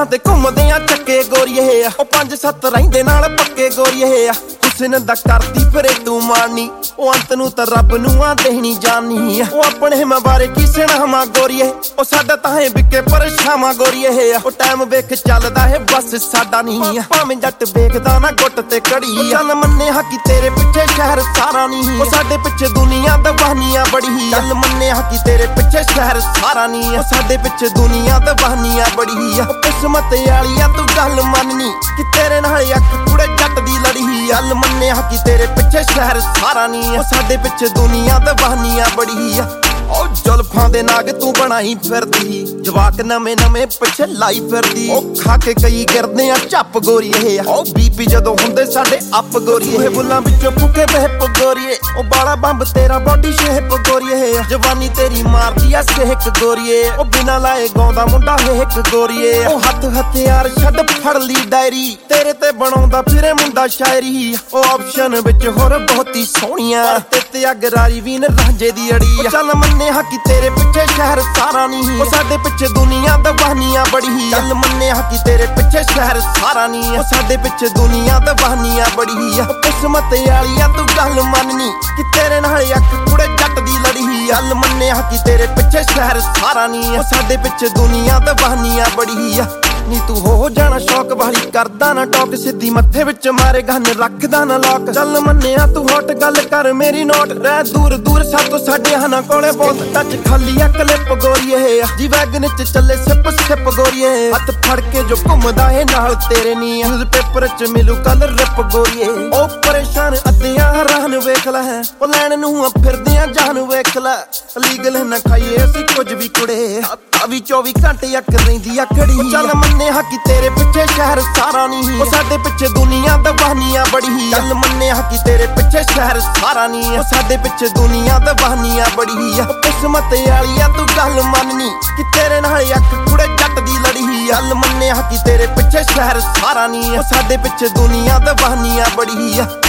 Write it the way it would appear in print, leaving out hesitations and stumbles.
ਤੇ ਘੁੰਮਦੇ ਆ ਚੱਕੇ ਗੋਰੀਏ ਉਹ 5-7 ਰਹਿੰਦੇ ਨਾਲ ਪੱਕੇ ਗੋਰੀਏ ਹੁਸਨ ਦਾ ਕਰਦੀ ਫਿਰੇ ਤੂੰ ਮਾਨੀ ਉਹ ਅੰਤ ਨੂੰ ਤਾਂ ਰੱਬ ਨੂੰ ਆ ਦੇਣੀ ਜਾਨੀ ਉਹ ਆਪਣੇ ਮੈਂ ਬਾਰੇ ਕੀ ਸੁਣਾਵਾਂ ਗੋਰੀਏ ਉਹ ਸਾਡਾ ਤਾਂ ਹੈ ਵਿਕੇ ਪਰਛਾਵਾਂ ਗੋਰੀਏ ਉਹ ਟਾਈਮ ਵੇਖ ਚੱਲਦਾ ਹੈ ਬਸ ਸਾਡਾ ਨਹੀਂ ਭਾਵੇਂ ਜੱਟ ਵੇਖਦਾ ਨਾ ਗੁੱਟ ਤੇ ਕੜੀ ਚੱਲ ਮੰਨੇ ਹਾਕੀ ਤੇਰੇ ਪਿੱਛੇ ਸ਼ਹਿਰ ਸਾਰਾ ਨਹੀਂ ਉਹ ਸਾਡੇ ਪਿੱਛੇ ਦੁਨੀਆ ਦਵਾਨੀਆਂ ਬੜੀ ਚੱਲ ਮੰਨੇ ਹਾਕੀ ਤੇਰੇ ਪਿੱਛੇ ਸ਼ਹਿਰ ਸਾਰਾ ਨਹੀਂ ਉਹ ਸਾਡੇ ਪਿੱਛੇ ਦੁਨੀਆ ਦਵਾਨੀਆਂ ਬੜੀ ਕਿਸਮਤ ਵਾਲੀਆਂ ਤੂੰ ਗੱਲ ਮੰਨਨੀ ਕਿ ਤੇਰੇ ਨਾਲ ਅੱਖ ਕੁੜੇ ਜੱਟ ਦੀ ਲੜੀ ਚੱਲ ਮੰਨੇ ਹਾਕੀ ਤੇਰੇ ਪਿੱਛੇ ਸ਼ਹਿਰ ਸਾਰਾ ਨਹੀਂ ਉਹ ਸਾਡੇ ਪਿੱਛੇ ਦੁਨੀਆ ਦਵਾਨੀਆਂ ਬੜੀ ਉਹ ਜ਼ੁਲਫਾਂ ਦੇ ਨਾਗ ਤੂੰ ਬਣਾਈ ਫਿਰਦੀ ਜਵਾਕ ਨਵੇਂ ਨਵੇਂ ਪਿੱਛੇ ਲਾਈ ਫਿਰਦੀ ਉਹ ਖਾ ਕੇ ਕਈ ਗਿਰਦੇ ਆ ਝੱਪ ਗੋਰੀਏ ਉਹ ਬੀਪੀ ਜਦੋਂ ਹੁੰਦੇ ਸਾਡੇ ਅੱਪ ਗੋਰੀਏ ਬੁੱਲਾਂ ਵਿੱਚੋਂ ਫੁਕੇ ਬਹਿਪ ਗੋਰੀਏ ਉਹ ਬਾਲਾ ਬੰਬ ਤੇਰਾ ਬੋਡੀ ਸ਼ੇਪ ਗੋਰੀਏ ਜਵਾਨੀ ਤੇਰੀ ਮਾਰਦੀ ਆ ਸੇਕ ਗੋਰੀਏ ਉਹ ਬਿਨਾ ਲਾਏ ਗਾਉਂਦਾ ਮੁੰਡਾ ਹੇਕ ਗੋਰੀਏ ਉਹ ਹੱਥ ਹਥਿਆਰ ਛੱਡ ਫੜ ਲਈ ਡਾਇਰੀ ਤੇਰੇ ਤੇ ਬਣਾਉਂਦਾ ਫਿਰੇ ਮੁੰਡਾ ਸ਼ਾਇਰੀ ਉਹ ਆਪਸ਼ਨ ਵਿੱਚ ਹੋਰ ਬਹੁਤੀ ਸੋਹਣੀਆਂ ਤੇ ਅਗਰਾਰੀ ਵੀ ਨ ਰਾਂਝੇ ਦੀ ਅੜੀ ਚੱਲ ਮੰਨੇ ਹਾਕੀ ਤੇਰੇ ਪਿੱਛੇ ਸ਼ਹਿਰ ਸਾਰਾ ਨਹੀਂ ਉਹ ਸਾਡੇ ਪਿੱਛੇ ਦੁਨੀਆ ਦਵਾਨੀਆਂ ਬੜੀ ਚੱਲ ਮੰਨੇ ਹਾਕੀ ਤੇਰੇ ਪਿੱਛੇ ਸ਼ਹਿਰ ਸਾਰਾ ਨਹੀਂ ਉਹ ਸਾਡੇ ਪਿੱਛੇ ਦੁਨੀਆ ਦਵਾਨੀਆਂ ਬੜੀ ਕਿਸਮਤ ਵਾਲੀਆਂ ਤੂੰ ਗੱਲ ਮੰਨਨੀ ਕਿ ਤੇਰੇ ਨਾਲ ਅੱਖ ਕੁੜੇ ਜੱਟ ਦੀ ਲੜੀ ਚੱਲ ਮੰਨੇ ਹਾਕੀ ਤੇਰੇ ਪਿੱਛੇ ਸ਼ਹਿਰ ਸਾਰਾ ਨਹੀਂ ਉਹ ਸਾਡੇ ਪਿੱਛੇ ਦੁਨੀਆ ਦਵਾਨੀਆਂ ਬੜੀ ਨੀ ਤੂੰ ਹੋ ਜਾਣਾ ਸ਼ੌਕ ਵਾਲੀ ਕਰਦਾ ਨਾ ਟੌਕ ਸਿੱਧੀ ਮੱਥੇ ਵਿੱਚ ਮਾਰੇ ਗੰਨ ਰੱਖਦਾ ਨਾ ਲੋਕ ਚੱਲ ਮੰਨਿਆ ਤੂੰ ਹੌਟ ਗੱਲ ਕਰ ਮੇਰੀ ਨੋਟ ਰਹਿ ਦੂਰ ਦੂਰ ਸਾਤੋਂ ਸਾਡੇ ਹਨਾ ਕੋਲੇ ਬਹੁਤ ਟੱਚ ਖਾਲੀ ਆ ਕਲਿੱਪ ਗੋਰੀਏ ਜੀ ਵੈਗਨ ਚ ਚੱਲੇ ਸਿਪ ਸਿਪ ਗੋਰੀਏ ਹੱਥ ਫੜ ਕੇ ਜੋ ਘੁੰਮਦਾ ਏ ਨਾਲ ਤੇਰੇ ਨੀ ਨਿਊਜ਼ ਪੇਪਰ ਚ ਮਿਲੂ ਕੱਲ ਰਿਪ ਗੋਰੀਏ ਉਹ ਪਰੇਸ਼ਾਨ ਅੱਧਿਆਂ ਹੈਰਾਨ ਵੇਖ ਲੈ ਉਹ ਲੈਣ ਨੂੰ ਫਿਰਦੇ ਆ ਜਾਨ ਵੇਖ ਲੈ ਲੀਗਲ ਨਾ ਖਾਈਏ ਅਸੀਂ ਕੁਝ ਵੀ ਕੁੜੇ ਵੀ 24 ਘੰਟੇ ਅੱਕ ਰਹਿੰਦੀ ਆ ਖੜੀ ਚੱਲ ਮੰਨੇ ਹਾਕੀ ਤੇਰੇ ਪਿੱਛੇ ਸ਼ਹਿਰ ਸਾਰਾ ਨਹੀਂ ਉਹ ਸਾਡੇ ਪਿੱਛੇ ਦੁਨੀਆ ਦਵਾਨੀਆਂ ਬੜੀ ਚੱਲ ਮੰਨੇ ਹਾਕੀ ਤੇਰੇ ਪਿੱਛੇ ਸ਼ਹਿਰ ਸਾਰਾ ਨਹੀਂ ਉਹ ਸਾਡੇ ਪਿੱਛੇ ਦੁਨੀਆ ਦਵਾਨੀਆਂ ਬੜੀ ਕਿਸਮਤ ਵਾਲੀਆਂ ਤੂੰ ਗੱਲ ਮੰਨਨੀ ਕਿ ਤੇਰੇ ਨਾਲ ਅੱਖ ਕੁੜੇ ਜੱਟ ਦੀ ਲੜੀ ਚੱਲ ਮੰਨੇ ਹਾਕੀ ਤੇਰੇ ਪਿੱਛੇ ਸ਼ਹਿਰ ਸਾਰਾ ਨਹੀਂ ਉਹ ਸਾਡੇ ਪਿੱਛੇ ਦੁਨੀਆ ਦਵਾਨੀਆਂ ਬੜੀ